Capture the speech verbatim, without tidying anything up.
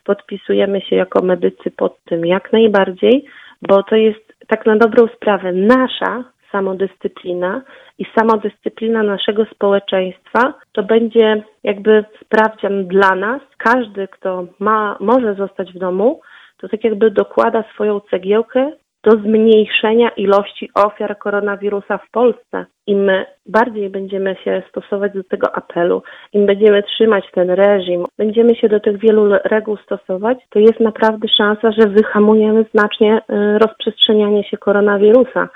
Podpisujemy się jako medycy pod tym jak najbardziej, bo to jest tak na dobrą sprawę nasza samodyscyplina i samodyscyplina naszego społeczeństwa to będzie jakby sprawdzian dla nas. Każdy, kto ma, może zostać w domu, to tak jakby dokłada swoją cegiełkę do zmniejszenia ilości ofiar koronawirusa w Polsce. Im bardziej będziemy się stosować do tego apelu, im będziemy trzymać ten reżim, będziemy się do tych wielu reguł stosować, to jest naprawdę szansa, że wyhamujemy znacznie rozprzestrzenianie się koronawirusa.